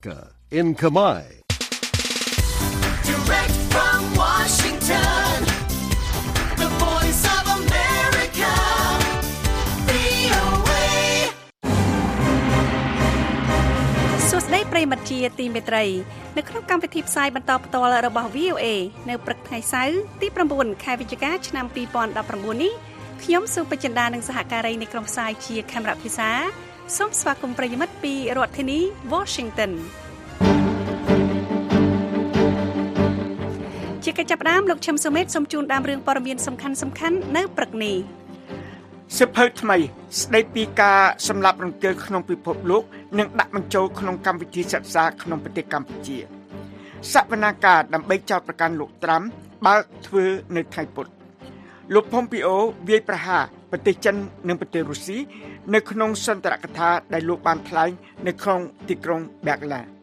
in Khmer. Direct from Washington, the voice of America, VOA. សួស្តីប្រិយមិត្តជាទីមេត្រីនៅក្នុងកម្មវិធីផ្សាយបន្តផ្ទាល់របស់ VOA នៅព្រឹកថ្ងៃសៅរ៍ទី9ខែវិច្ឆិកាឆ្នាំ2019នេះខ្ញុំសុបចិន្តានិងសហការីនៃក្រុមផ្សាយជាខេមរៈភាសាសូមស្វាគមន៍ប្រិយមិត្តពីរដ្ឋធានី Washington ជាកិច្ចចាប់ផ្ដើមលោកឈឹមសុមេតសូមជូនដើមរឿងព័ត៌មានសំខាន់ៗនៅព្រឹកនេះសិភៅថ្មីស្ដីពីការសម្លាប់រង្គាលក្នុងពិភពលោកនិងដាក់បញ្ចូលក្នុងកម្មវិធីសិក្សាក្នុងប្រទេសកម្ពុជាសវនាការដើម្បីចោទប្រកាន់លោកត្រាំបើកធ្វើនៅថ្ងៃពុធលោកផុំពីអូវាយប្រហារប្រទេសចិននិងប្រទេសរុស្ស៊ីនៅក្នុងសន្ទរកថាដែលលោកបានថ្លែងនៅក្នុងទីក្រុងបែរឡា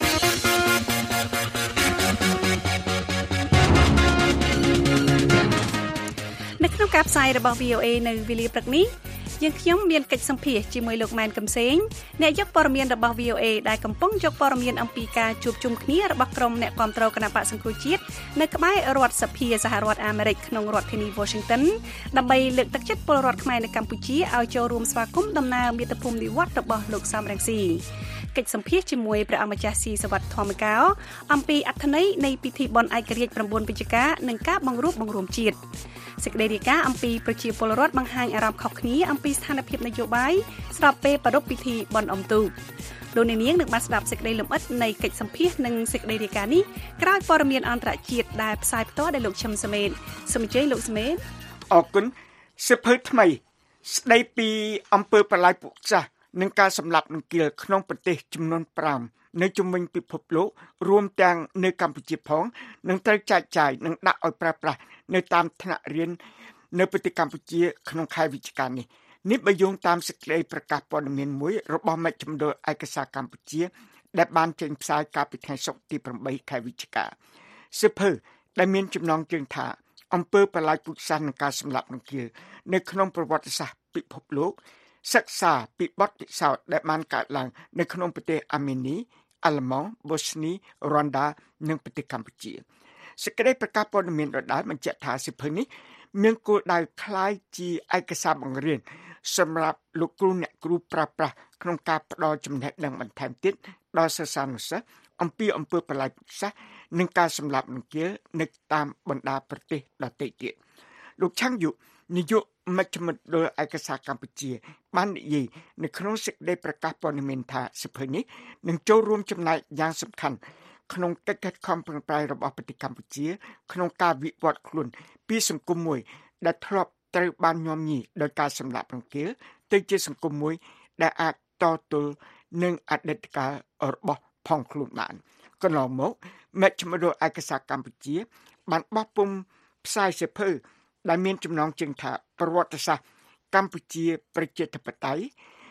នៅក្នុងការផ្សាយរបស់ VOA នៅវេលាព្រឹកនេះយើងខ្ញុំមានកិច្ចសម្ភាសជាមួយលោកម៉ែនកំសែងអ្នកយកព័ត៌មានរបស់ VOA ដែលកំពុងយកព័ត៌មានអំពីការជួបជុំគ្នារបស់ក្រុមអ្នកគាំទ្រគណបក្សសង្គ្រោះជាតិនៅក្បែររដ្ឋសភាសហរដ្ឋអាមេរិកក្នុងរដ្ឋធានី Washington ដើម្បីលើកទឹកចិត្តពលរដ្ឋខ្មែរនៅកម្ពុជាឲ្យចូលរួមស្វាគមន៍ដំណើរមាតុភូមិនិវត្តន៍របស់លោកសំរងស៊ីកិច្ចសម្ភាសជាមួយព្រះអម្ចាស់ស៊ីសវត្ថធម្មកោអំពីអត្ថន័យនៃពិធីបុណ្យឯករាជ្យ9វិច្ឆិកានិងការបង្រួបបង្រួមជាតិសេចក្តីរាយការណ៍អំពីប្រជាពលរដ្ឋបង្ហាញអារម្មណ៍ខុសគ្នាអំពីស្ថានភាពនយោបាយស្របពេលប្រារព្ធពិធីបុណ្យអុំទូកលោកនាងនឹងបានស្ដាប់សេចក្តីលម្អិតនៃកិច្ចសម្ភាសនិងសេចក្តីរាយការណ៍នេះក្រោយព័ត៌មានអន្តរជាតិដែលផ្សាយផ្ទាល់ដោយលោកឈឹមសមេតសូមអញ្ជើញលោកសមេតអរគុណសិភៅថ្មីស្ដីពីអំពើប្រល័យពូជសាសន៍និងការសម្លាប់រង្គាលក្នុងប្រទេសចំនួន5នៅជុំវិញពិភពលោករួមទាំងនៅកម្ពុជាផងនឹងត្រូវចែកចាយនិងដាក់ឲ្យប្រើប្រាស់នៅតាមថ្នាក់រៀននៅប្រទេសកម្ពុជាក្នុងខែវិច្ឆិកានេះបើយោងតាមសេចក្តីប្រកាសព័ត៌មានមួយរបស់មជ្ឈមណ្ឌលឯកសារកម្ពុជាដែលបានចេញផ្សាយកាលពីថ្ងៃសុក្រទី8ខែវិច្ឆិកាសិភៅដែលមានចំណងជើងថាអំពើប្រល័យពូជសាសន៍និងការសម្លាប់រង្គាលនៅក្នុងប្រវត្តិសាស្ត្រពិភពលោកសិក្សាពីបទពិសោធន៍ដែលបានកើតឡើងនៅក្នុងប្រទេសអាមេនីអាល្លឺម៉ង់បូស្នីរ៉ុនដានិងប្រទេសកម្ពុជាសេចក្តីប្រកាសព័ត៌មានដដែលបញ្ជាក់ថាសិភៅនេះមានគោលដៅคล้ายជាឯកសារបង្រៀនសម្រាប់លោកគ្រូអ្នកគ្រូប្រើប្រាស់ក្នុងការផ្ដល់ចំណេះដឹងបន្ថែមទៀតដល់សិស្សានុសិស្សអំពីអំពើប្រល័យពូជសាសន៍និងការសម្លាប់រង្គាលនៅតាមបណ្ដាប្រទេសដទៃទៀតលោកឆាំងយុនាយកមជ្ឈមណ្ឌលឯកសារកម្ពុជាបាននិយាយនៅក្នុងសេចក្តីប្រកាសព័ត៌មានថាសិភៅនេះនឹងចូលរួមចំណែកយ៉ាងសំខាន់ក្នុងកិច្ចខិតខំប្រឹងប្រែងរបស់ប្រទេសកម្ពុជាក្នុងការវិវត្តខ្លួនពីសង្គមមួយដែលធ្លាប់ត្រូវបានញោមញីដោយការសម្លាប់រង្គាលទៅជាសង្គមមួយដែលអាចតទល់នឹងអតីតកាលរបស់ផងខ្លួនបានកន្លងមកមជ្ឈមណ្ឌលឯកសារកម្ពុជាបានបោះពុម្ពផ្សាយសៀវភៅដែលមានចំណងជើងថាប្រវត្តិសាស្ត្រកម្ពុជាប្រជាធិបតេយ្យ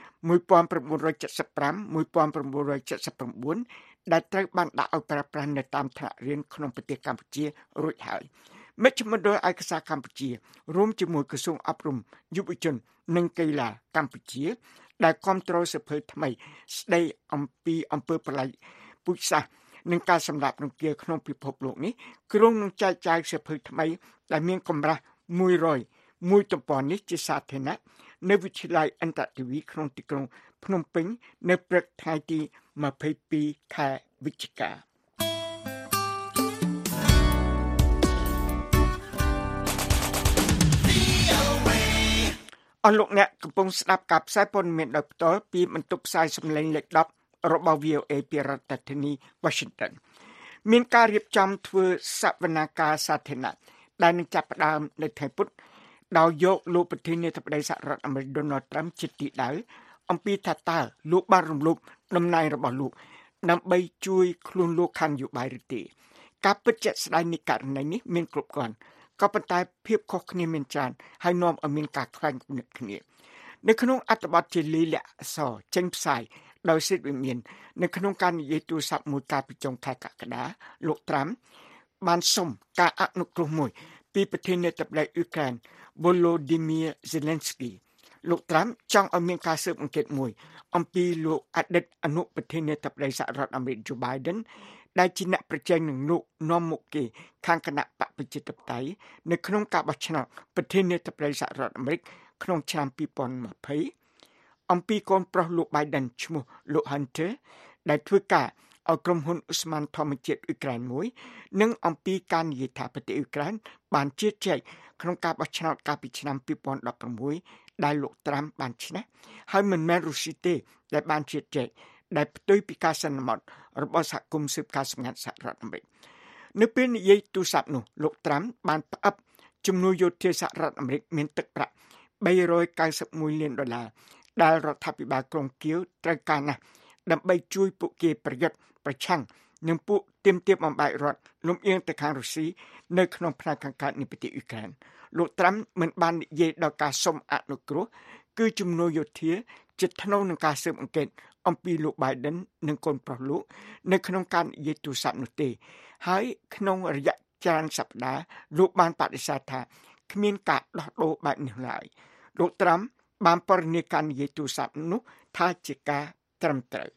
1975-1979ដែលត្រូវបានដាក់ឲ្យប្រើប្រាស់នៅតាមថ្នាក់រៀនក្នុងប្រទេសកម្ពុជារួចហើយមជ្ឈមណ្ឌលឯកសារកម្ពុជារួមជាមួយក្រសួងអប់រំយុវជននិងកីឡាកម្ពុជាដែលគាំទ្រសៀវភៅថ្មីស្ដីអំពីអំពើប្រល័យពូជសាសន៍និងការសម្លាប់រង្គាលក្នុងពិភពលោកនេះក្រុងនឹងចែកចាយសៀវភៅថ្មីដែលមានកម្រាស់100មួយទំព័រនេះជាសាធារណៈនៅវិទ្យាល័យអន្តរជាតិក្នុងទីក្រុងភ្នំពេញនៅព្រឹកថ្ងៃទី22ខែវិច្ឆិកាអស់លោកអ្នកកំពុងស្ដាប់ការផ្សាយព័ត៌មានដោយផ្ទាល់ពីបន្ទប់ផ្សាយសំឡេងលេខ10របស់ VOA ពីរដ្ឋធានី Washington មានការរៀបចំធ្វើសវនាការសាធារណៈដែលនឹងចាប់ផ្ដើមនៅថ្ងៃពុធដោយយកលោកប្រធានាធិបតីសហរដ្ឋអាមេរិក Donald Trump ជាទីដៅអំពីថាតើលោកបានរំលោភតំណែងរបស់លោកដើម្បីជួយខ្លួនលោកខាងនយោបាយឬទេការពិតជាក់ស្ដែងនៃករណីនេះមានគ្រប់គ្រាន់ក៏ប៉ុន្តែភាពខុសគ្នាមានច្រើនហើយនាំឲ្យមានការខ្វែងគំនិតគ្នានៅក្នុងអត្ថបទជាលិលាអក្សរចេញផ្សាយដោយសិទ្ធិវិមាននៅក្នុងការនិយាយទូរស័ព្ទមួយកាលពីចុងខែកក្កដាលោកត្រាំបានសុំការអនុគ្រោះមួយពីប្រធានាធិបតីអ៊ុយក្រែន Volodymyr Zelensky លោកត្រាំចង់ឲ្យមានការស៊ើបអង្កេតមួយអំពីលោកអតីតអនុប្រធានាធិបតីសហរដ្ឋអាមេរិក Joe Biden ដែលជាអ្នកប្រជែងនឹងលោកនាំមុខគេខាងគណៈបកប្រជាធិបតេយ្យនៅក្នុងការបោះឆ្នោតប្រធានាធិបតីសហរដ្ឋអាមេរិកក្នុងឆ្នាំ2020អំពីកូនប្រុសលោក Biden ឈ្មោះលោក Hunter ដែលធ្វើការឲ្យក្រុមហ៊ុនឧស្ម័នធម្មជាតិអ៊ុយក្រែនមួយនិងអំពីការនិយាយថាប្រទេសអ៊ុយក្រែនបានជឿជាក់ក្នុងការបោះឆ្នោតកាលពីឆ្នាំ2016ដែលលោកត្រាំបានឈ្នះហើយមិនមែនរុស្ស៊ីទេដែលបានជឿជាក់ដែលផ្ទុយពីការសន្មត់របស់សហគមន៍ស៊ើបការសម្ងាត់សហរដ្ឋអាមេរិកនៅពេលនិយាយទូរស័ព្ទនោះលោកត្រាំបានផ្អឹបជំនួយយោធាសហរដ្ឋអាមេរិកមានទឹកប្រាក់$391 លានដែលរដ្ឋាភិបាលក្រុងគៀវត្រូវការណាស់ដើម្បីជួយពួកគេប្រយុទ្ធប្រឆាំងនឹងពួកទាមទារបំបែករដ្ឋលំអៀងទៅខាងរុស្ស៊ីនៅក្នុងផ្នែកខាងកើតនៃប្រទេសអ៊ុយក្រែនលោកត្រាំមិនបាននិយាយដល់ការសុំអនុគ្រោះគឺជំនួយយោធាជិតថ្នូរនឹងការស៊ើបអង្កេតអំពីលោក Biden និងកូនប្រុសលោកនៅក្នុងការនិយាយទូរស័ព្ទនោះទេហើយក្នុងរយៈច្រើនសប្តាហ៍លោកបានបដិសេធថាគ្មានការដោះដូរបែបនេះឡើយលោកត្រាំបានបរិញ្ញាការនិយាយទូរស័ព្ទនោះថាជាការត្រឹមត្រូវ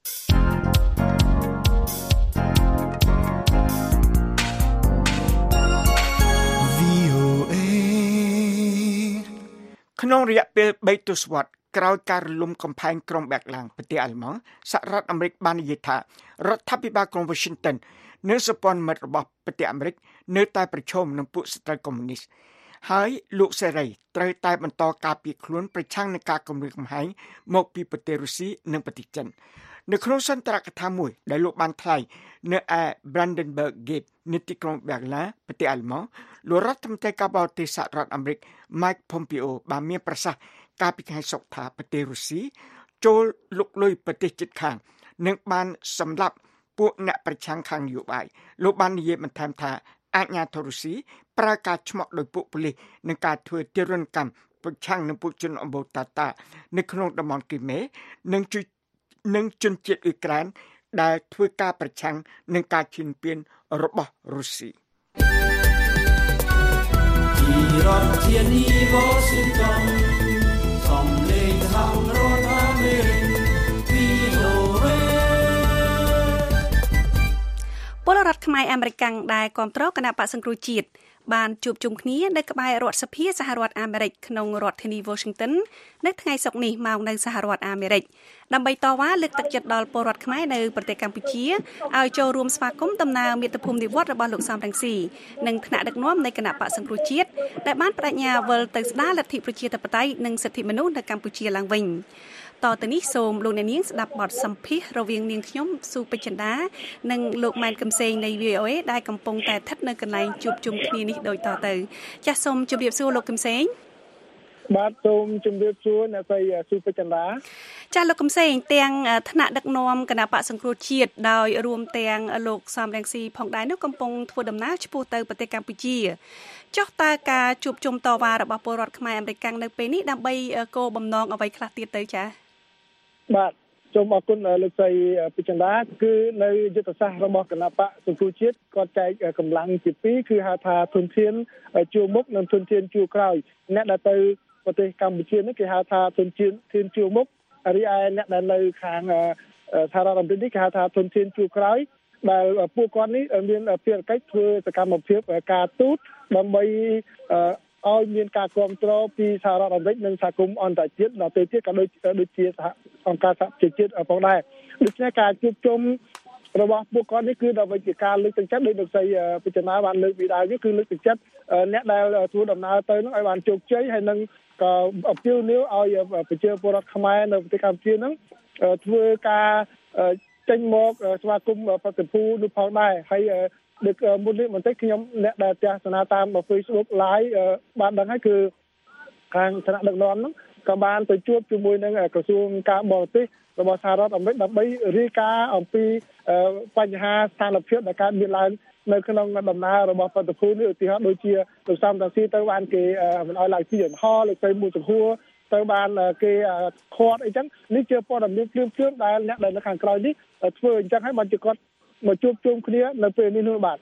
ក្នុងរយៈពេល3ទសវត្សរ៍ក្រោយការរលំកំផែងក្រុងបែកឡាំងប្រទេសអាល្លឺម៉ង់សហរដ្ឋអាមេរិកបាននិយាយថារដ្ឋាភិបាលក្រុង Washington និងសម្ព័ន្ធមិត្តរបស់ប្រទេសអាមេរិកនៅតែប្រឈមនឹងពួកសត្រូវកុម្មុយនីសហើយលោកសេរីត្រូវតែបន្តការពារខ្លួនប្រឆាំងនឹងការគំរាមកំហែងមកពីប្រទេសរុស្ស៊ីនិងប្រទេសចិននៅក្នុងសន្ទរកថាមួយដែលលោកបានថ្លែងនៅឯ Brandenburg Gate នៃទីក្រុងបែកឡាំងប្រទេសអាល្លឺម៉ង់លោករដ្ឋមន្ត្រីការបរទេសសហរដ្ឋអាមេរិក Mike Pompeo បានមានប្រសាសន៍កាលពីថ្ងៃសុក្រថាប្រទេសរុស្ស៊ីចូលលុកលុយប្រទេសជិតខាងនិងបានសម្លាប់ពួកអ្នកប្រឆាំងខាងនយោបាយលោកបាននិយាយបន្ថែមថាអាជ្ញាធររុស្ស៊ីប្រើការឆ្មក់ដោយពួកប៉ូលីសនិងការធ្វើទារុណកម្មប្រឆាំងនឹងពួកជនអម្បូរតាតានៅក្នុងតំបន់គ្រីមេនិងជនជាតិអ៊ុយក្រែនដែលធ្វើការប្រឆាំងនឹងការឈានពានរបស់រុស្ស៊ីពីរដ្ឋធានី Washington សំឡេងខាងរដ្ឋអាមេរិក VOA ពលរដ្ឋខ្មែរអាមេរិកដែលគាំទ្រគណៈបក្សសង្គ្រោះជាតិបានជួបជុំគ្នានៅក្បែររដ្ឋសភាសហរដ្ឋអាមេរិកក្នុងរដ្ឋធានី Washington នៅថ្ងៃសុក្រនេះមកនៅសហរដ្ឋអាមេរិកដើម្បីតវ៉ាលើកទឹកចិត្តដល់ពលរដ្ឋខ្មែរនៅប្រទេសកម្ពុជាឲ្យចូលរួមស្វាគមន៍ដំណើរមាតុភូមិនិវត្តន៍របស់លោកសំរងស៊ីនិងថ្នាក់ដឹកនាំនៃគណៈបក្សសង្គ្រោះជាតិដែលបានបដិញ្ញាវិលទៅស្ដារលទ្ធិប្រជាធិបតេយ្យនិងសិទ្ធិមនុស្សនៅកម្ពុជាឡើងវិញតទៅនេះសូមលោកអ្នកនាងស្ដាប់បទសម្ភាសន៍រវាងនាងខ្ញុំស៊ូពេជ្រចិន្តានិងលោកម៉ែនកំសែងនៃ VOA ដែលកំពុងតែស្ថិតនៅកន្លែងជួបជុំគ្នានេះដូចតទៅចាសសូមជម្រាបសួរលោកកំសែងបាទសូមជម្រាបសួរអ្នកស្រីស៊ូពេជ្រចិន្តាចាលោកកំសែងទាំងថ្នាក់ដឹកនាំគណៈបក្សសង្គ្រោះជាតិដោយរួមទាំងលោកសំរងស៊ីផងដែរនោះកំពុងធ្វើដំណើរឆ្ពោះទៅប្រទេសកម្ពុជាចុះតើការជួបជុំតវ៉ារបស់ពលរដ្ឋខ្មែរអាមេរិកនៅពេលនេះដើម្បីគោលបំណងអ្វីខ្លះទៀតទៅចាបាទសូមអរគុណលោកស្រីពេជ្រចិន្តាគឺនៅយុទ្ធសាស្ត្ររបស់គណៈបក្សសង្គ្រោះជាតិគាត់ចែកកម្លាំងជាពីរគឺហៅថាធនធានជួរមុខនិងធនធានជួរក្រោយអ្នកដែលទៅប្រទេសកម្ពុជានេះគេហៅថាធនធានជួរមុខរីឯអ្នកដែលនៅខាងសហរដ្ឋអាមេរិកនេះគេហៅថាធនធានជួរក្រោយដែលពួកគាត់នេះមានភារកិច្ចធ្វើសកម្មភាពការទូតដើម្បីឲ្យមានការគ្រប់គ្រងពីសហរដ្ឋអាមេរិកនិងសហគមន៍អន្តរជាតិដល់ទៅទៀតក៏ដូចជាសហអង្គការសហប្រជាជាតិផងដែរដូច្នេះការជួបជុំរបស់ពួកគាត់នេះគឺដើម្បីជាការលើកទឹកចិត្តដោយលោកស្រីពិចារណាបានលើកពីដើមនេះគឺលើកទឹកចិត្តអ្នកដែលធ្វើដំណើរទៅនោះឲ្យបានជោគជ័យហើយនឹងក៏អពៀវនាវឲ្យប្រជាពលរដ្ឋខ្មែរនៅប្រទេសកម្ពុជាហ្នឹងធ្វើការចេញមកស្វាគមន៍ប្រតិភូនោះផងដែរហើយដូចមុននេះបន្តិចខ្ញុំអ្នកដែលទស្សនាតាម Facebook Live បានដឹងហើយគឺខាងថ្នាក់ដឹកនាំហ្នឹងក៏បានទៅជួបជាមួយនឹងក្រសួងការបរទេសរបស់សហរដ្ឋអាមេរិកដើម្បីរាយការណ៍អំពីបញ្ហាស្ថានភាពដែលកើតមានឡើងនៅក្នុងដំណើររបស់ប្រតិភូនេះឧទាហរណ៍ដូចជាលោកសំរងស៊ីទៅបានគេមិនឲ្យឡើងទីយន្តហោះលោកស្រីមួយចំហួរទៅបានគេខាត់អីចឹងនេះជាព័ត៌មានភ្លាមដែលអ្នកដែលនៅខាងក្រោយនេះធ្វើអញ្ចឹងហើយបានជាគាត់មកជួបជុំគ្នានៅពេលនេះនោះបាទ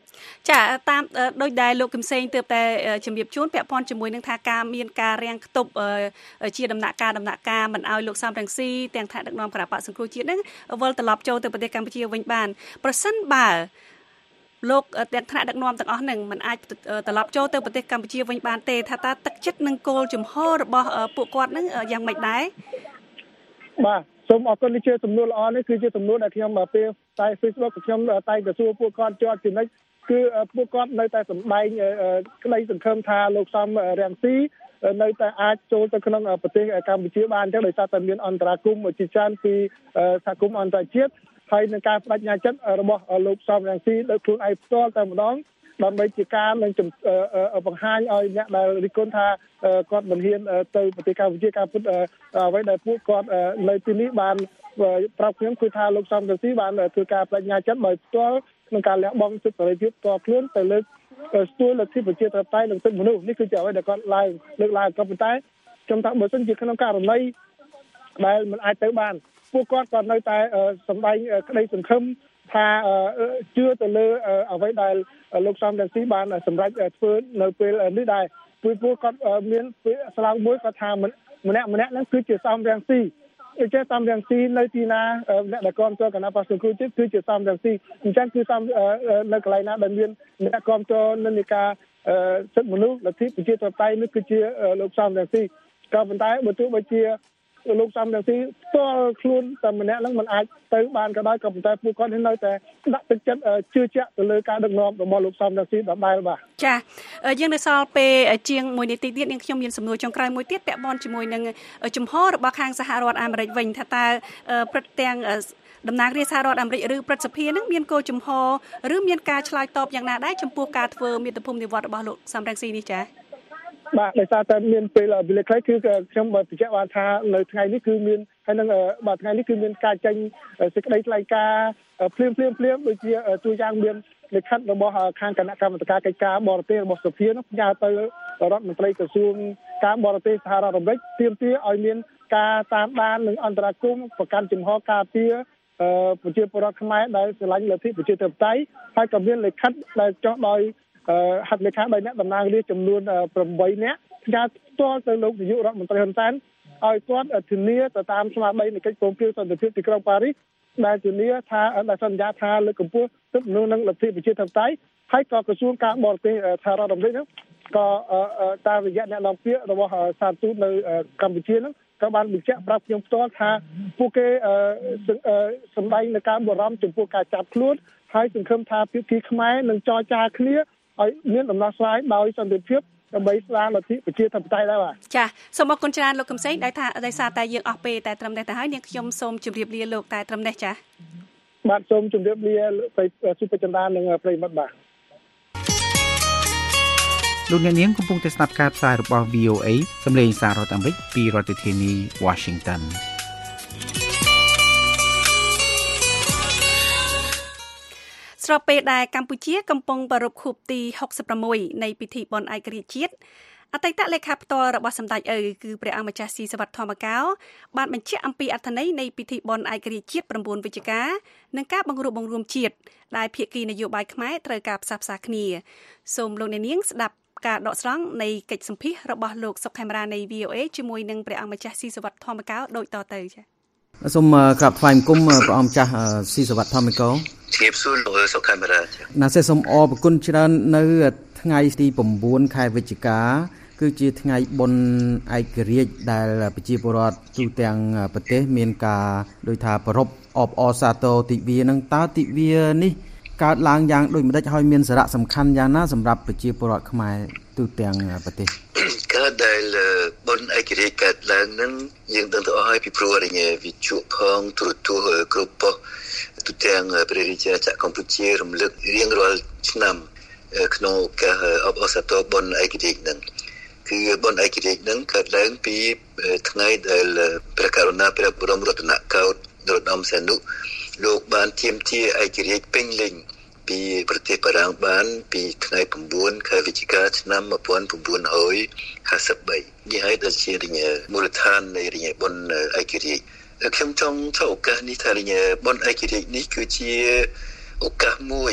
ចាតាមដោយដែលលោកកឹមសេងទើបតែជំរាបជូនពាក់ព័ន្ធជាមួយនឹងថាការមានការរាំងខ្ទប់ជាដំណាក់កាលមិនឲ្យលោកសំរងស៊ីទាំងថ្នាក់ដឹកនាំគណៈបក្សសង្គ្រោះជាតិនឹងវិលត្រឡប់ចូលទៅប្រទេសកម្ពុជាវិញបានប្រសិនបើលោកទាំងថ្នាក់ដឹកនាំទាំងអស់នឹងមិនអាចត្រឡប់ចូលទៅប្រទេសកម្ពុជាវិញបានទេថាតើទឹកចិត្តនិងគោលជំហររបស់ពួកគាត់នឹងយ៉ាងម៉េចដែរបាទសូមអរគុណនេះជាសំណួរល្អនេះគឺជាសំណួរដែលខ្ញុំពេលតែ Facebook ខ្ញុំតែទៅសួរពួកគាត់ជាប់ចំណិចគឺពួកគាត់នៅតែសម្ដែងក្តីសង្ឃឹមថាលោកសំរងស៊ីនៅតែអាចចូលទៅក្នុងប្រទេសកម្ពុជាបានអញ្ចឹងដោយសារតែមានអន្តរាគមន៍ជាច្រើនពីសហគមន៍អន្តរជាតិហើយនឹងការបដិញ្ញាចិត្តរបស់លោកសំរងស៊ីដោយខ្លួនឯងផ្ទាល់តែម្ដងដើម្បីជាការនឹងបង្ហាញឲ្យអ្នកដែលរិះគន់ថាគាត់មិនហ៊ានទៅប្រទេសកម្ពុជាការពិតអ្វីដែលពួកគាត់នៅទីនេះបានប្រាប់ខ្ញុំគឺថាលោកសំរងស៊ីបានធ្វើការបដិញ្ញាចិត្តដោយផ្ទាល់ក្នុងការលះបង់សិទ្ធិសេរីភាពផ្ទាល់ខ្លួនទៅលើស្ទួយលទ្ធិប្រជាធិបតេយ្យនិងសិទ្ធិមនុស្សនេះគឺជាអ្វីដែលគាត់លើកឡើងក៏ប៉ុន្តែខ្ញុំថាបើសិនជាក្នុងករណីដែលមិនអាចទៅបានពួកគាត់ក៏នៅតែសម្ដែងក្តីសង្ឃឹមថាជឿទៅលើអ្វីដែលលោកសំរងស៊ីបានសម្រេចធ្វើនៅពេលនេះដែរពួកគាត់មានស្លោកមួយគាត់ថាម្នាក់ហ្នឹងគឺជាសំរងស៊ីជាសំរងស៊ីនៅទីណាអ្នកដែលគ្រប់គ្រងគណៈបក្សសង្គ្រោះជាតិគឺជាសំរងស៊ីអញ្ចឹងគឺសំនៅកន្លែងណាដែលមានអ្នកគ្រប់គ្រងនិន្នាការសិទ្ធិមនុស្សលទ្ធិប្រជាធិបតេយ្យនេះគឺជាលោកសំរងស៊ីក៏ប៉ុន្តែបើទោះបីជាលោកសំរងស៊ីផ្ទាល់ខ្លួនតែម្នាក់ហ្នឹងមិនអាចទៅបានក៏ដោយក៏ប៉ុន្តែពួកគាត់នៅតែដាក់ទឹកចិត្តជឿជាក់ទៅលើការដឹកនាំរបស់លោកសំរងស៊ីដដែលបាទចាយើងនៅសល់ពេលជាង1នាទីទៀតនាងខ្ញុំមានសំណួរចុងក្រោយមួយទៀតពាក់ព័ន្ធជាមួយនឹងជំហររបស់ខាងសហរដ្ឋអាមេរិកវិញថាតើព្រឹទ្ធទាំងតំណាងរាស្ត្រសហរដ្ឋអាមេរិកឬព្រឹទ្ធសភានឹងមានគោលជំហរឬមានការឆ្លើយតបយ៉ាងណាដែរចំពោះការធ្វើមាតុភូមិនិវត្តន៍របស់លោកសំរងស៊ីនេះចាបាទដោយសារតែមានពេលវេលាខ្លីគឺខ្ញុំបញ្ជាក់បានថានៅថ្ងៃនេះគឺមានហើយនឹងបាទថ្ងៃនេះគឺមានការចេញសេចក្តីថ្លែងការណ៍ភ្លាមដូចជាទូយ៉ាងមានលិខិតរបស់ខាងគណៈកម្មាធិការកិច្ចការបរទេសរបស់សភានោះផ្ញើទៅរដ្ឋមន្ត្រីក្រសួងការបរទេសសហរដ្ឋអាមេរិកទាមទារឲ្យមានការតាមដាននិងអន្តរាគមន៍ប្រកាន់ជំហរការពារប្រជាពលរដ្ឋខ្មែរដែលស្រឡាញ់លទ្ធិប្រជាធិបតេយ្យហើយក៏មានលិខិតដែលចុះដោយហត្ថលេខាដោយអ្នកតំណាងរាស្ត្រចំនួន8នាក់ផ្ញើផ្ទាល់ទៅលោកនាយករដ្ឋមន្ត្រីហ៊ុនសែនឲ្យគាត់ធានាទៅតាមស្មារតីនៃកិច្ចព្រមព្រៀងសន្តិភាពទីក្រុងប៉ារីសដែលធានាថាដែលសន្យាថាលើកកម្ពស់សិទ្ធិមនុស្សនិងលទ្ធិប្រជាធិបតេយ្យហើយក៏ក្រសួងការបរទេសសហរដ្ឋអាមេរិកហ្នឹងក៏តាមរយៈអ្នកនាំពាក្យរបស់សាទូតនៅកម្ពុជាហ្នឹងក៏បានបញ្ជាក់ប្រាប់ខ្ញុំផ្ទាល់ថាពួកគេសម្ដែងនៅការបារម្ភចំពោះការចាប់ខ្លួនហើយសង្ឃឹមថាភាគីខ្មែរនឹងចរចាគ្នាឲ្យមានដំណោះស្រាយដោយសន្តិភាពដើម្បីស្ដារលទ្ធិប្រជាធិបតេយ្យដែរបាទចាសូមអរគុណច្រើនលោកកឹមសេងដោយសារតែយើងអស់ពេលតែត្រឹមនេះទៅហើយនាងខ្ញុំសូមជម្រាបលាលោកតែត្រឹមនេះចាបាទសូមជម្រាបលាសុភចន្ទានិងប្រិយមិត្តបាទលោកអ្នកនាងកំពុងតែស្ដាប់ការផ្សាយរបស់ VOA សម្លេងសាររដ្ឋអាមេរិកពីរដ្ឋធានី Washington ស្របពេលដែលកម្ពុជាកំពុងប្រារព្ធខួបទី66នៃពិធីបុណ្យឯករាជ្យជាតិអតីតលេខាផ្ទាល់របស់សម្ដេចឪគឺព្រះអង្គម្ចាស់ស៊ីសុវត្ថិធម្មកោបានបញ្ជាក់អំពីអត្ថន័យនៃពិធីបុណ្យឯករាជ្យជាតិ9វិច្ឆិកានិងការបង្រួបបង្រួមជាតិដែលភាគីនយោបាយខ្មែរត្រូវការផ្សះផ្សាគ្នាសូមលោកអ្នកនាងស្ដាប់ការដកស្រង់នៃកិច្ចសម្ភាសរបស់លោកសុកខេមរានៃ VOA ជាមួយនឹងព្រះអង្គម្ចាស់ស៊ីសុវត្ថិធម្មកោដូចតទៅចា៎សូមក្រាបថ្វាយបង្គំព្រះអង្គម្ចាស់ស៊ីសុវត្ថិធម្មកោជំរាបសួរលោកសុកខេមរាណាសូមអរគុណច្រើននៅថ្ងៃទី9ខែវិច្ឆិកាគឺជាថ្ងៃបុណ្យឯករាជ្យដែលប្រជាពលរដ្ឋទូទាំងប្រទេសមានការដូចថាប្រារព្ធអបអរសាទរទិវានឹងតើទិវានេះកើតឡើងយ៉ាងដូចម្តេចហើយមានសារៈសំខាន់យ៉ាងណាសម្រាប់ប្រជាពលរដ្ឋខ្មែរទូទាំងប្រទេសកើតដែលបុណ្យឯករាជ្យកើតឡើងនឹងយើងដឹងទៅអស់ហើយពីព្រោះរញវិទ្យុផងទូរទស្សន៍គ្រប់ប៉ុស្តិ៍ទូទាំងព្រះរាជាណាចក្រកម្ពុជារំលឹករៀងរាល់ឆ្នាំក្នុងការអបអរសាទរបុណ្យឯករាជ្យនឹងគឺបុណ្យឯករាជ្យនឹងកើតឡើងពីថ្ងៃដែលព្រះករុណាព្រះបរមរតនកោដ្ឋនរោត្តមសីហនុលោកបានទាមទារឯករាជ្យពេញលេញពីប្រទេសបារាំងបានពីថ្ងៃ9ខែវិច្ឆិកាឆ្នាំ1953នេះហើយដែលជាមូលដ្ឋាននៃបុណ្យឯករាជ្យខ្ញុំចង់ថាឱកាសនេះថាបុណ្យឯករាជ្យនេះគឺជាឱកាសមួយ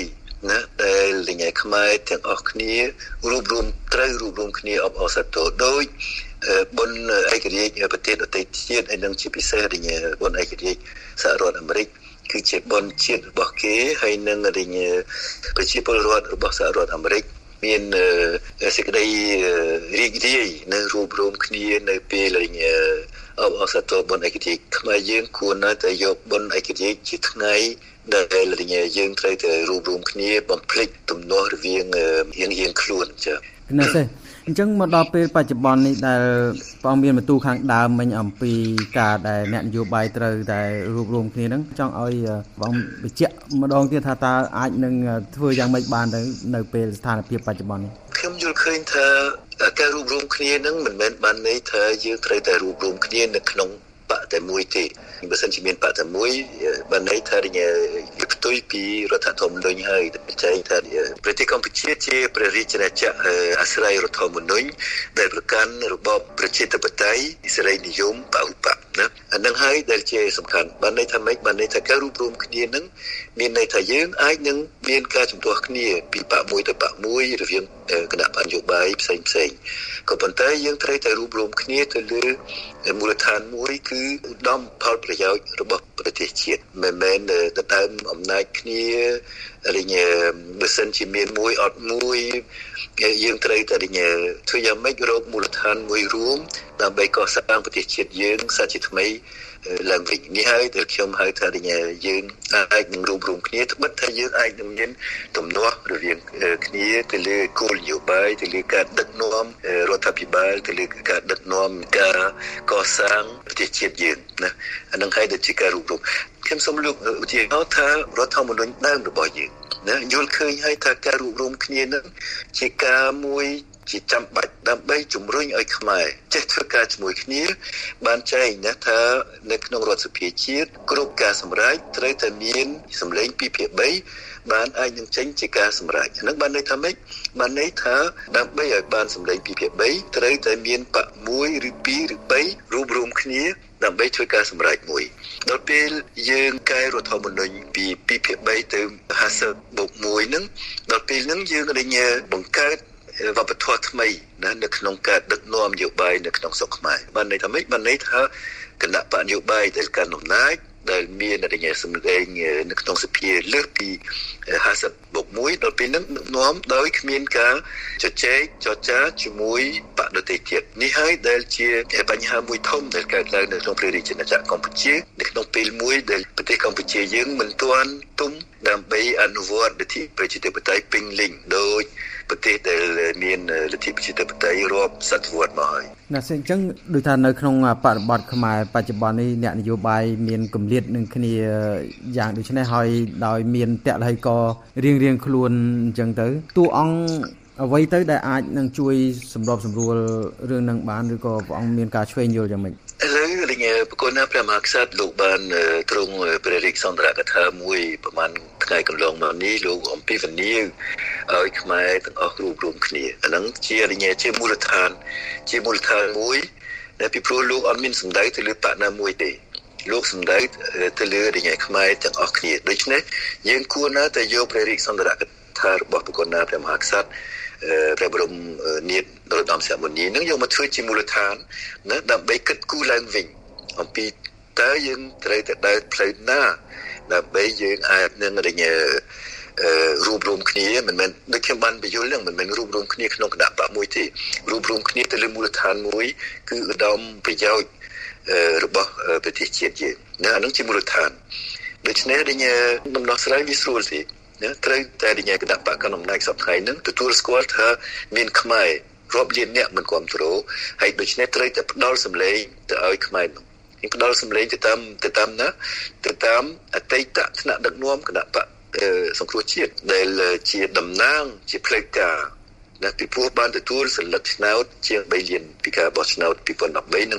ណាដែលលញ៉ៃខ្មែរទាំងអស់គ្នារួបរวมគ្នាអបអរសាទរដោយបុណ្យឯករាជ្យប្រទេសដទៃទៀតហើយនឹងជាពិសេសបុណ្យឯករាជ្យសហរដ្ឋអាមេរិកគឺជាបុណ្យជាតិរបស់គេហើយនឹងប្រជាពលរដ្ឋរបស់សហរដ្ឋអាមេរិកមានសេចក្តីរីករាយនៅរួបរวมគ្នានៅពេលអបអរសាទរបុណ្យឯករាជ្យខ្មែរយើងគួរណាស់តែយកបុណ្យឯករាជ្យជាថ្ងៃដែលយើងត្រូវតែរួបរวมគ្នាបំភ្លេចទំនាស់រវាងយើងខ្លួនចា៎ណាស់ទេអញ្ចឹងមកដល់ពេលបច្ចុប្បន្ននេះដែលបងមានបន្ទូលខាងដើមមិញអំពីការដែលអ្នកនយោបាយត្រូវតែរួបរวมគ្នាហ្នឹងចង់ឲ្យបងបញ្ជាក់ម្ដងទៀតថាតើអាចនឹងធ្វើយ៉ាងម៉េចបានទៅនៅពេលស្ថានភាពបច្ចុប្បន្ននេះខ្ញុំយល់ឃើញថាការរួបរวมគ្នាហ្នឹងមិនមែនបានន័យថាយើងត្រូវតែរួបរวมគ្នានៅក្នុងបកតែមួយទេបើសិនជាមានបកតែមួយបានន័យថាផ្ទុយពីរដ្ឋធម្មនុញ្ញហើយចែងថាប្រទេសកម្ពុជាជាព្រះរាជាណាចក្រអាស្រ័យរដ្ឋធម្មនុញ្ញដែលប្រកាន់របបប្រជាធិបតេយ្យសេរីនិយមបព្វបកណាអានឹងហើយដែលជាសំខាន់បានន័យថាម៉េចបានន័យថាការរួបរวมគ្នានឹងមានន័យថាយើងអាចនឹងមានការជំទាស់គ្នាពីបកមួយទៅបកមួយរវាងគណៈបញ្ញោបាយផ្សេងក៏ប៉ុន្តែយើងត្រូវតែរួបរวมគ្នាទៅលើមូលដ្ឋានមួយគឺឧត្តមផលប្រយោជន៍របស់ប្រទេសជាតិមិនមែនដណ្ដើមអំណាចគ្នាបើសិនជាមានមួយអត់មួយយើងត្រូវតែធ្វើយ៉ាងម៉េចរកមូលដ្ឋានមួយរួមដើម្បីកសាងប្រទេសជាតិយើងសាជាថ្មីឡើងវិញនេះហើយដែលខ្ញុំហៅថាយើងអាចនឹងរួបរวมគ្នាត្បិតថាយើងអាចនឹងមានទំនាស់រវាងគ្នាទៅលើគោលនយោបាយទៅលើការដឹកនាំរដ្ឋាភិបាលទៅលើការដឹកនាំការកសាងប្រទេសជាតិយើងណាអានឹងហើយដែលជាការរួបរวมខ្ញុំសូមលើកឧទាហរណ៍ថារដ្ឋធម្មនុញ្ញដើមរបស់យើងណាយល់ឃើញហើយថាការរួបរวมគ្នានឹងជាការមួយជាចាំបាច់ដើម្បីជំរុញឲ្យខ្មែរចេះធ្វើការជាមួយគ្នាបានចែងណាថានៅក្នុងរដ្ឋសភាជាតិគ្រប់ការសម្រេចត្រូវតែមានសម្លេង 2/3 បានអាចនឹងចេញជាការសម្រេចហ្នឹងបានន័យថាម៉េចបានន័យថាដើម្បីឲ្យបានសម្លេង 2/3 ត្រូវតែមានបក1ឬ2ឬ3រួបរวมគ្នាដើម្បីធ្វើការសម្រេចមួយដល់ពេលយើងកែរដ្ឋធម្មនុញ្ញពី 2/3 ទៅ 50/1 ហ្នឹងដល់ពេលហ្នឹងយើងបង្កើតវប្បធម៌ថ្មីណានៅក្នុងការដឹកនាំនយោបាយនៅក្នុងស្រុកខ្មែរបានន័យថាម៉េចបានន័យថាគណៈបកនយោបាយដែលកាន់អំណាចដែលមានសម្លេងនៅក្នុងសភាលើសពី 50/1 ដល់ពេលហ្នឹងនាំដោយគ្មានការជជែកចរចាជាមួយបកដទៃទៀតនេះហើយដែលជាបញ្ហាមួយធំដែលកើតឡើងនៅក្នុងព្រះរាជាណាចក្រកម្ពុជានៅក្នុងពេលមួយដែលប្រទេសកម្ពុជាយើងមិនទាន់ទុំដើម្បីអនុវត្តលទ្ធិប្រជាធិបតេយ្យពេញលេញដោយប្រទេសដែលមានលទ្ធិប្រជាធិបតេយ្យរាប់សតវត្សមកហើយណាស់អញ្ចឹងដូចថានៅក្នុងបរិបទខ្មែរបច្ចុប្បន្ននេះអ្នកនយោបាយមានគម្លាតនឹងគ្នាយ៉ាងដូចនេះហើយដោយមានតល័យករៀងខ្លួនអញ្ចឹងទៅតួអង្គអ្វីទៅដែលអាចនឹងជួយសម្របសម្រួលរឿងនឹងបានឬក៏ព្រះអង្គមានការឆ្វេងយល់យ៉ាងម៉េចឥឡូវប្រគុណណាព្រះមហាក្សត្រលោកបានទ្រង់ព្រះរាជសន្ទរកថាមួយប្រហែលថ្ងៃកន្លងមកនេះលោកអំពីវនីឲ្យខ្មែរទាំងអស់រួបរวมគ្នាអាហ្នឹងជាមូលដ្ឋានមួយដែលពីព្រោះលោកអត់មានសម្ដៅទៅលើបកណាមួយទេលោកសម្ដៅទៅលើខ្មែរទាំងអស់គ្នាដូច្នេះយើងគួរណាស់តែយកព្រះរាជសន្ទរកថារបស់ប្រគុណណាព្រះមហាក្សត្រព្រះបរមនាថនរោត្តមសីហមុនីនឹងយកមកធ្វើជាមូលដ្ឋានណាដើម្បីគិតគូរឡើងវិញអំពីតើយើងត្រូវតែដើរផ្លូវណាដើម្បីយើងអាចនឹងរួបរวมគ្នាមិនមែនដូចខ្ញុំបានបញ្យល់ហ្នឹងមិនមែនរួបរวមគ្នាក្នុងគណៈបកមួយទេរួបរวมគ្នាទៅលើមូលដ្ឋានមួយគឺឧត្តមប្រយោជន៍របស់ប្រទេសជាតិយើងណាអានឹងជាមូលដ្ឋានដូច្នេះដំណោះស្រាយវាស្រួលទេណាត្រូវតែគណៈបកកណ្ដាលអំណាចសពថ្ងៃហ្នឹងទទួលស្គាល់ថាមានខ្មែររាប់លានអ្នកមិនគ្រប់គ្រងហើយដូច្នេះត្រូវតែផ្ដល់សម្លេងទៅឲ្យខ្មែរនោះផ្ដល់សម្លេងទៅតាមណាទៅតាមអតីតថ្នាក់ដឹកនាំគណៈបកសង្គ្រោះជាតិដែលជាតំណាងជាផ្លូវការណាពីព្រោះបានទទួលសិលឹកឆ្នោតជាង3លានពីការបោះឆ្នោត2013និង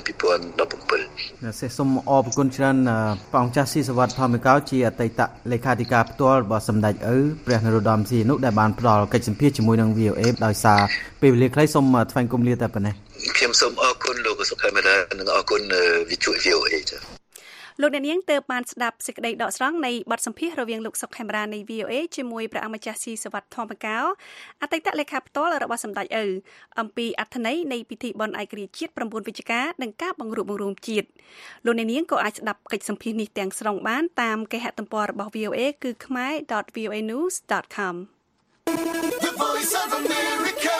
2017 សូមអរគុណច្រើនព្រះអង្គចាស់ស៊ីសវត្ថធម្មិកោជាអតីតលេខាធិការផ្ទាល់របស់សម្ដេចឪព្រះនរោត្តមសីហនុដែលបានផ្ដល់កិច្ចសម្ភាសជាមួយនឹង VOA ដោយសារពេលវេលាខ្លីសូមថ្លែងគំលាតែប៉ុណ្ណេះខ្ញុំសូមអរគុណលោកសុខេមរានិងអរគុណវិទ្យុ VOA ចា៎លោកអ្នកនាងទើបបានស្ដាប់សេចក្តីដកស្រង់នៃបទសម្ភាសន៍រវាងលោកសុកខេមរានៃ VOA ជាមួយព្រះអម្ចាស់ស៊ីសវត្ថធម្មកោអតីតលេខាផ្ទាល់របស់សម្ដេចឪអំពីអត្ថន័យនៃពិធីបុណ្យឯករាជ្យជាតិ9វិច្ឆិកានិងការបង្រួបបង្រួមជាតិលោកអ្នកនាងក៏អាចស្ដាប់កិច្ចសម្ភាសន៍នេះទាំងស្រុងបានតាមគេហទំព័ររបស់ VOA គឺ khmer.voanews.com The Voice of America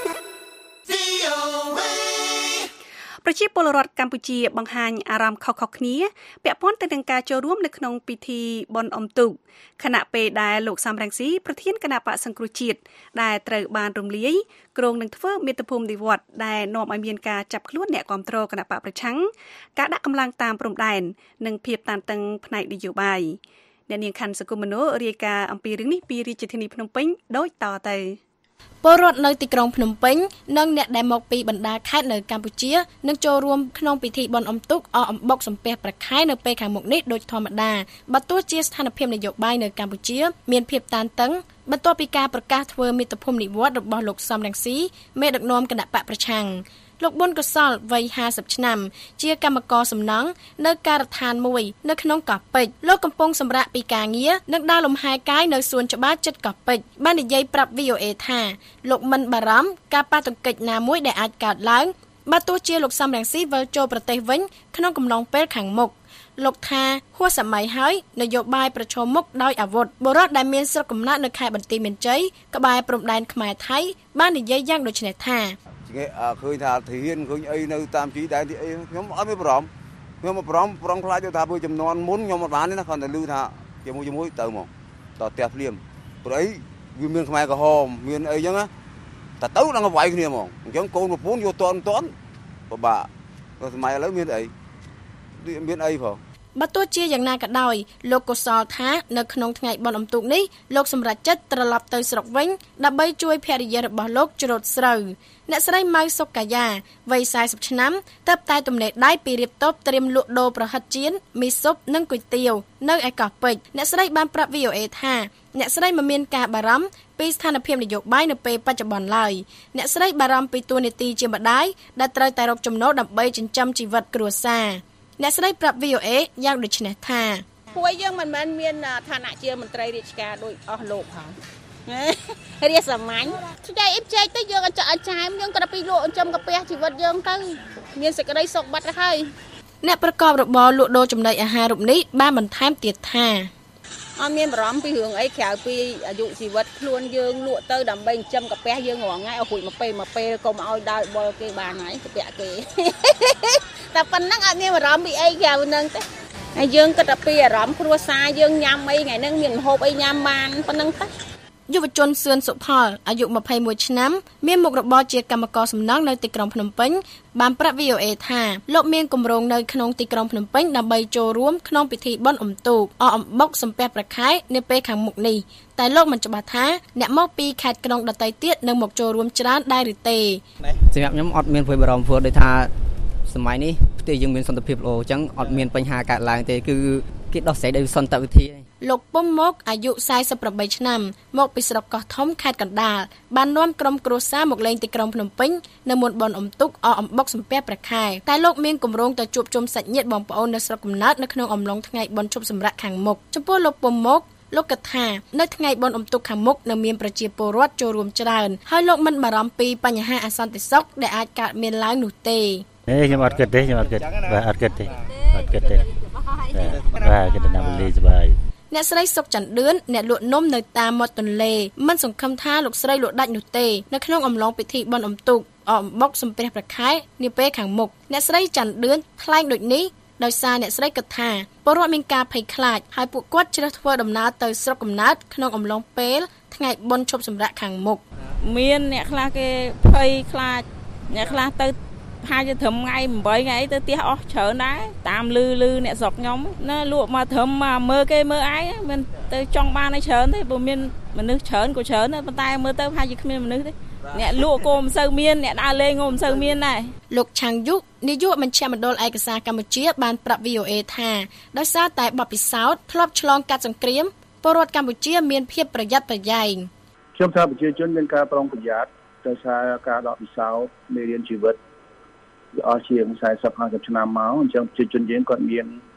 VOA ប្រជាពលរដ្ឋកម្ពុជាបង្ហាញអារម្មណ៍ខុសៗគ្នាពាក់ព័ន្ធទៅនឹងការចូលរួមនៅក្នុងពិធីបុណ្យអុំទូកខណៈពេលដែលលោកសំរងស៊ីប្រធានគណៈបកសង្គ្រោះជាតិដែលត្រូវបានរំលាយគ្រោងនឹងធ្វើមាតុភូមិនិវត្តន៍ដែលនាំឲ្យមានការចាប់ខ្លួនអ្នកគាំទ្រគណៈបកប្រឆាំងការដាក់កម្លាំងតាមព្រំដែននិងភាពតានតឹងផ្នែកនយោបាយអ្នកនាងខណ្ឌសកុមមនោរាយការណ៍អំពីរឿងនេះពីរាជធានីភ្នំពេញដូចតទៅពលរដ្ឋនៅទីក្រុងភ្នំពេញនិងអ្នកដែលមកពីបណ្ដាខេត្តនៅកម្ពុជានឹងចូលរួមក្នុងពិធីបុណ្យអុំទូកអកអំបុកសំពះព្រះខែនៅពេលខាងមុខនេះដូចធម្មតាបើទោះជាស្ថានភាពនយោបាយនៅកម្ពុជាមានភាពតានតឹងបន្ទាប់ពីការប្រកាសធ្វើមាតុភូមិនិវត្តន៍របស់លោកសំរងស៊ីមេដឹកនាំគណៈបកប្រឆាំងលោកប៊ុនកសលវ័យ50ឆ្នាំជាកម្មករសំណង់នៅការដ្ឋានមួយនៅក្នុងកោះពេជ្រលោកកំពុងសម្រាកពីការងារនិងដើរលំហែកាយនៅសួនច្បារជិតកោះពេជ្របាននិយាយប្រាប់ VOA ថាលោកមិនបារម្ភការប៉ះទង្គិចណាមួយដែលអាចកើតឡើងបើទោះជាលោកសំរងស៊ីវិលចូលប្រទេសវិញក្នុងកំឡុងពេលខាងមុខលោកថាហួសសម័យហើយនយោបាយប្រឈមមុខដោយអាវុធបុរដ្ឋដែលមានស្រុកកំណើតនៅខេត្តបន្ទាយមានជ័យក្បែរព្រំដែនខ្មែរថៃបាននិយាយយ៉ាងដូចនេះថាឃើញថាធានឃើញអីនៅតាមជីដែរទីអីខ្ញុំអត់មានបារម្ភខ្ញុំមិនបារម្ភប្រងខ្លាចទៅថាពេលចំនួនមុនខ្ញុំអត់បានទេណាគ្រាន់តែឮថាជាមួយទៅហ្មងតផ្ទះភ្លាមព្រោះអីវាមានខ្មែរក្រហមមានអីចឹងណាតែទៅដល់វាយគ្នាហ្មងអញ្ចឹងកូនប្រពន្ធយកតន់ពិបាកដល់សម័យឥឡូវមានអីផងបើទោះជាយ៉ាងណាក៏ដោយលោកកុសលថានៅក្នុងថ្ងៃបុណ្យអុំទូកនេះលោកសម្រេចចិត្តត្រឡប់ទៅស្រុកវិញដើម្បីជួយភរិយារបស់លោកច្រូតស្រូវអ្នកស្រីម៉ៅសុកកាយាវ័យ40ឆ្នាំទើបតែទំនេរដៃពីរៀបតូបត្រៀមលក់ដូរប្រហិតចៀនមីស៊ុបនិងគុយទាវនៅឯកោះពេជ្រអ្នកស្រីបានប្រាប់ VOA ថាអ្នកស្រីមិនមានការបារម្ភពីស្ថានភាពនយោបាយនៅពេលបច្ចុប្បន្នឡើយអ្នកស្រីបារម្ភពីតួនាទីជាម្ដាយដែលត្រូវតែរកចំណូលដើម្បីចិញ្ចឹមជីវិតគ្រួសារអ្នកស្រីប្រាប់ VOA យ៉ាងដូចនេះថាពួកយើងមិនមែនមានឋានៈជាមន្ត្រីរាជការដូចអស់លោកផងរាជសាមញ្ញចែកអីចែកទៅយើងអត់ចាយយើងក៏ពីលក់ចិញ្ចឹមកាពះជីវិតយើងទៅមានសេចក្តីសុខបាត់ហើយអ្នកប្រកបរបរលក់ដូរចំណីអាហាររូបនេះបានបន្ថែមទៀតថាអត់មានបារម្ភពីរឿងអីក្រៅពីអាយុជីវិតខ្លួនយើងលក់ទៅដើម្បីចិញ្ចឹមកាពះយើងរាល់ថ្ងៃឲ្យរួចមកពេលកុំឲ្យដើរបល់គេបានហើយកាពះគេតែប៉ុណ្ណឹងអត់មានបារម្ភពីអីក្រៅហ្នឹងទេហើយយើងគិតតែពីអារម្មណ៍គ្រួសារយើងញ៉ាំអីថ្ងៃហ្នឹងមានម្ហូបអីញ៉ាំបានប៉ុណ្ណឹងទេយុវជនសឿនសុផលអាយុ21ឆ្នាំមានមុខរបរជាកម្មករសំណង់នៅទីក្រុងភ្នំពេញបានប្រាប់ VOA ថាលោកមានគម្រោងនៅក្នុងទីក្រុងភ្នំពេញដើម្បីចូលរួមក្នុងពិធីបុណ្យអុំទូកអកអំបុកសំពះព្រះខែនាពេលខាងមុខនេះតែលោកមិនច្បាស់ថាអ្នកមកពីខេត្តក្រុងដទៃទៀតនឹងមកចូលរួមច្រើនដែរឬទេសម្រាប់ខ្ញុំអត់មានព្រួយបារម្ភព្រោះដោយថាសម័យនេះផ្ទះយើងមានសន្តិភាពល្អអញ្ចឹងអត់មានបញ្ហាកើតឡើងទេគឺគេដោះស្រាយដោយសន្តិវិធីលោកពុំមកអាយុ48ឆ្នាំមកពីស្រុកកោះធំខេត្តកណ្ដាលបាននាំក្រុមគ្រួសារមកលេងទីក្រុងភ្នំពេញនៅមុនបុណ្យអុំទូកអកអំបុកសំពះព្រះខែតែលោកមានគម្រោងទៅជួបជុំសាច់ញាតិបងប្អូននៅស្រុកកំណើតនៅក្នុងអំឡុងថ្ងៃបុណ្យឈប់សម្រាកខាងមុខចំពោះលោកពុំមកលោកគិតថានៅថ្ងៃបុណ្យអុំទូកខាងមុខនឹងមានប្រជាពលរដ្ឋចូលរួមច្រើនហើយលោកមិនបារម្ភពីបញ្ហាអសន្តិសុខដែលអាចកើតមានឡើងនោះទេខ្ញុំអត់គិតទេបាទអត់គិតទេបាទគិតតែណាលេសបាយអ្នកស្រីសុកច័ន្ទឌឿនអ្នកលក់នំនៅតាមមាត់ទន្លេមិនសង្ឃឹមថាលោកស្រីលក់ដាច់នោះទេនៅក្នុងអំឡុងពិធីបុណ្យអុំទូកអកអំបុកសំពះព្រះខែនាពេលខាងមុខអ្នកស្រីច័ន្ទឌឿនថ្លែងដូចនេះដោយសារអ្នកស្រីគិតថាពលរដ្ឋមានការភ័យខ្លាចហើយពួកគាត់ជ្រើសធ្វើដំណើរទៅស្រុកកំណើតក្នុងអំឡុងពេលថ្ងៃបុណ្យឈប់សម្រាកខាងមុខមានអ្នកខ្លះគេភ័យខ្លាចអ្នកខ្លះទៅហាយត្រឹមថ្ងៃ8ថ្ងៃទៅផ្ទះអស់ច្រើនដែរតាមលឺអ្នកស្រុកខ្ញុំណាលក់មកត្រឹមមកមើលគេមើលឯងមិនទៅចង់បានឲ្យច្រើនទេព្រោះមានមនុស្សច្រើនក៏ច្រើនប៉ុន្តែមើលទៅហាយគ្មានមនុស្សទេអ្នកលក់ក៏មិនសូវមានអ្នកដើរលេងក៏មិនសូវមានដែរលោកឆាំងយុនាយកបញ្ជាមណ្ឌលឯកសារកម្ពុជាបានប្រាប់ VOA ថាដោយសារតែបទពិសោធន៍ធ្លាប់ឆ្លងកាត់សង្គ្រាមពលរដ្ឋកម្ពុជាមានភាពប្រយ័ត្នប្រយែងខ្ញុំថាប្រជាជនមានការប្រុងប្រយ័ត្នដោយសារការដកពិសោធន៍មេរៀនជីវិតអស់ជាង40-50ឆ្នាំមកអញ្ចឹងប្រជាជនយើងគាត់មាន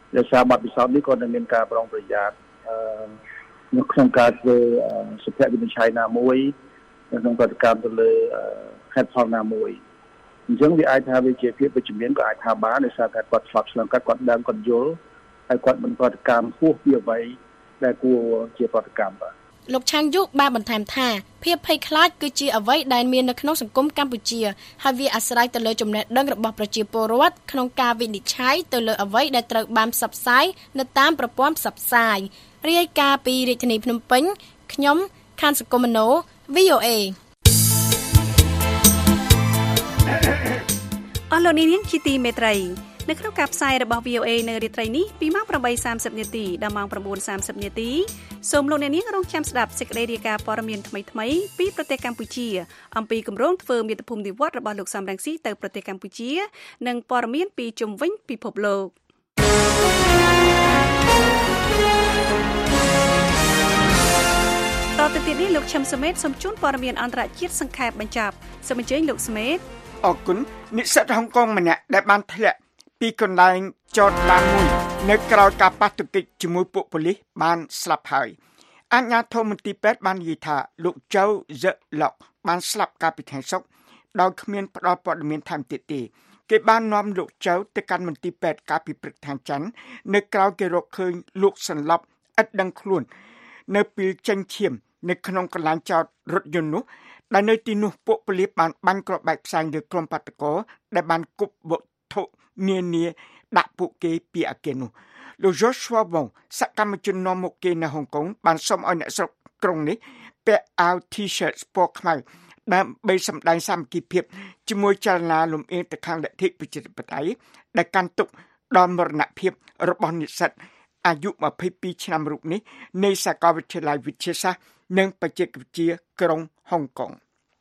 ដោយសារបទពិសោធន៍នេះក៏នឹងមានការប្រុងប្រយ័ត្ននៅក្នុងការធ្វើសុភវិនិច្ឆ័យណាមួយក្នុងប្រតិកម្មទៅលើហេតុផលណាមួយអញ្ចឹងវាអាចថាវាជាភាពវិជ្ជមានក៏អាចថាបានដោយសារតែគាត់ឆ្លប់ឆ្លងកាត់គាត់ដឹងគាត់យល់ហើយគាត់មិនប្រតិកម្មហួសពីអ្វីដែលគួរជាប្រតិកម្មបាទលោកឆាងយុបានបន្ថែមថាភាពភ័យខ្លាចគឺជាអ្វីដែលមាននៅក្នុងសង្គមកម្ពុជាហើយវាអាស្រ័យទៅលើចំណេះដឹងរបស់ប្រជាពលរដ្ឋក្នុងការវិនិច្ឆ័យទៅលើអ្វីដែលត្រូវបានផ្សព្វផ្សាយនៅតាមប្រព័ន្ធផ្សព្វផ្សាយរាយការណ៍ពីរាជធានីភ្នំពេញខ្ញុំខាន់សុគមនោ VOA អស់លោកនាងជាទីមេត្រីនៅក្នុងការផ្សាយរបស់ VOA នៅរាត្រីនេះពីម៉ោង 8:30 នាទីដល់ម៉ោង 9:30 នាទីសូមលោកអ្នកនាងរងចាំស្ដាប់សេចក្តីរាយការណ៍ព័ត៌មានថ្មីៗពីប្រទេសកម្ពុជាអំពីគម្រោងធ្វើមាតុភូមិនិវត្តន៍របស់លោកសំរងស៊ីទៅប្រទេសកម្ពុជានិងព័ត៌មានពីជុំវិញពិភពលោកតទៅទៀតនេះលោកឈឹមសមេតសូមជូនព័ត៌មានអន្តរជាតិសង្ខេបបញ្ចប់សូមអញ្ជើញលោកសមេតអរគុណនិស្សិតហុងកុងម្នាក់ដែលបានធ្លាក់ពីកន្លែងចតឡានមួយនៅក្រៅការប៉ះទង្គិចជាមួយពួកប៉ូលីសបានស្លាប់ហើយអាជ្ញាធរមន្ទីរពេទ្យបាននិយាយថាលោកជូហ្សឺឡុកបានស្លាប់កាលពីថ្ងៃសុក្រដោយគ្មានផ្ដល់ព័ត៌មានថែមទៀតទេគេបាននាំលោកជូទៅកាន់មន្ទីរពេទ្យកាលពីព្រឹកថ្ងៃច័ន្ទនៅក្រៅគេរកឃើញលោកសន្លប់ឥតដឹងខ្លួននៅពេលចេញឈាមនៅក្នុងកន្លែងចតរថយន្តនោះដែលនៅទីនោះពួកប៉ូលីសបានបាញ់គ្រាប់បែកផ្សែងលើក្រុមបាតុករដែលបានគប់វត្ថុនានាដាក់ពួកគេពីអាគារនោះលោក Joshua Wong សកម្មជននាំមុខគេនៅហុងកុងបានសុំឲ្យអ្នកស្រុកក្រុងនេះពាក់អាវ T-shirt ពណ៌ខ្មៅដើម្បីសម្ដែងសាមគ្គីភាពជាមួយចលនាលំអៀងទៅខាងលទ្ធិប្រជាធិបតេយ្យដែលកាន់ទុក្ខដល់មរណភាពរបស់និស្សិតអាយុ22ឆ្នាំរូបនេះនៃសាកលវិទ្យាល័យវិទ្យាសាស្ត្រនិងបច្ចេកវិទ្យាក្រុងហុងកុង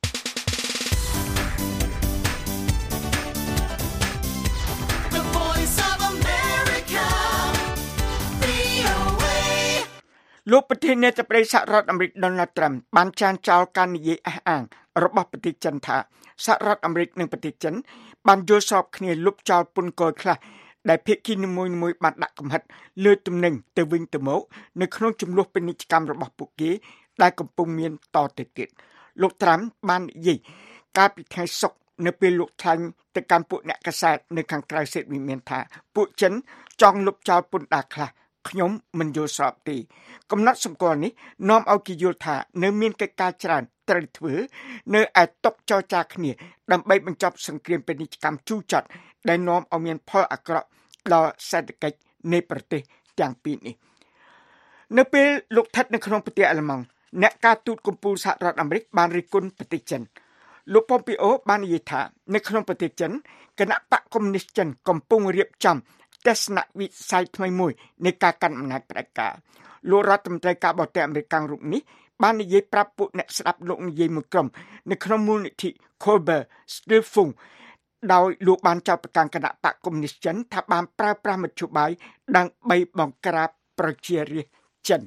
លោកប្រធានាធិបតីសហរដ្ឋអាមេរិក Donald Trump បានចាញ់ចោលការនិយាយអះអាងរបស់ប្រទេសចិនថាសហរដ្ឋអាមេរិកនិងប្រទេសចិនបានយល់សប្តិគ្នាលុបចោលពន្ធគយខ្លះដែលភាគីនីមួយៗបានដាក់កំហិតលើទំនិញទៅវិញទៅមកនៅក្នុងចំនួនពាណិជ្ជកម្មរបស់ពួកគេដែលកំពុងមានតទៅទៀតលោក Trump បាននិយាយកាលពីថ្ងៃសុក្រនៅពេលលោកថ្លែងទៅកាន់ពួកអ្នកកាសែតនៅខាងក្រៅសេតវិមានថាពួកចិនចង់លុបចោលពន្ធដារខ្លះខ្ញុំមិនយល់ស្របទេកំណត់សម្គាល់នេះនាំឲ្យគេយល់ថានៅមានកិច្ចការច្រើនត្រូវធ្វើនៅឯតុចរចាគ្នាដើម្បីបញ្ចប់សង្គ្រាមពាណិជ្ជកម្មជូរចត់ដែលនាំឲ្យមានផលអាក្រក់ដល់សេដ្ឋកិច្ចនៃប្រទេសទាំងពីរនេះនៅពេលលោកស្ថិតនៅក្នុងប្រទេសអាល្លឺម៉ង់អ្នកការទូតកំពូលសហរដ្ឋអាមេរិកបានរិះគន់ប្រទេសចិនលោកប៉ុមពីអូបាននិយាយថានៅក្នុងប្រទេសចិនគណៈបកកុម្មុយនីសចិនកំពុងរៀបចំទស្សនវិស័យថ្មីមួយនៃការកាន់អំណាចផ្ដាច់ការលោករដ្ឋមន្ត្រីការបរទេសអាមេរិករូបនេះបាននិយាយប្រាប់ពួកអ្នកស្ដាប់លោកនិយាយមួយក្រុមនៅក្នុងមូលនិធិ Kober Stiftung ដោយលោកបានចោទប្រកាន់គណៈបកកុម្មុយនីសចិនថាបានប្រើប្រាស់មធ្យោបាយដើម្បីបង្ក្រាបប្រជារាស្ត្រចិន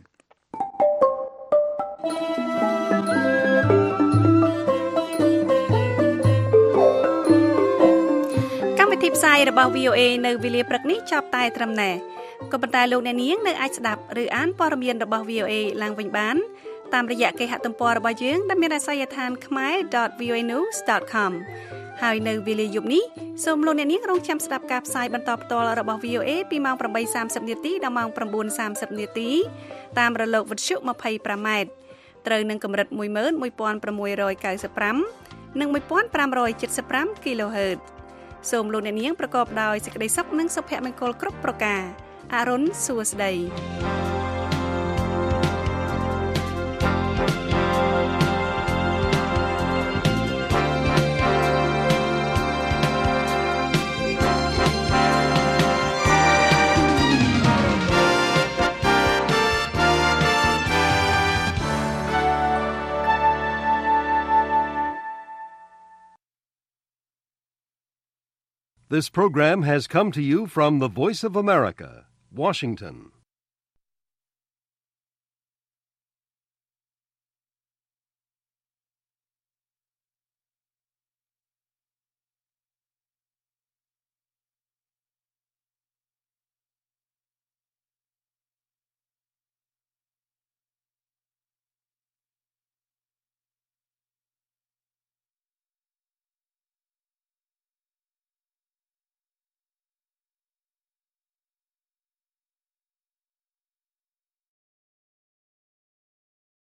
កម្មវិធីផ្សាយរបស់ VOA នៅវេលាព្រឹកនេះចប់តែត្រឹមណែក៏ប៉ុន្តែលោកអ្នកនាងនៅអាចស្ដាប់ឬអានព័ត៌មានរបស់ VOA ឡើងវិញបានតាមរយៈគេហទំព័ររបស់យើងដែលមានអាសយដ្ឋាន khmer.voanews.com ហើយនៅវេលាយប់នេះសូមលោកអ្នកនាងរងចាំស្ដាប់ការផ្សាយបន្តផ្ទាល់របស់ VOA ពីម៉ោង 8:30 នាទីដល់ម៉ោង 9:30 នាទីតាមរលកវិទ្យុ 25 ម៉ែត្រត្រូវនឹងកម្រិត 11695 និង 1575 kHz សូមលោកអ្នកនាងប្រកបដោយសេចក្តីសុខនិងសុភមង្គលគ្រប់ប្រការអរុនសួស្តី This program has come to you from the Voice of America, Washington.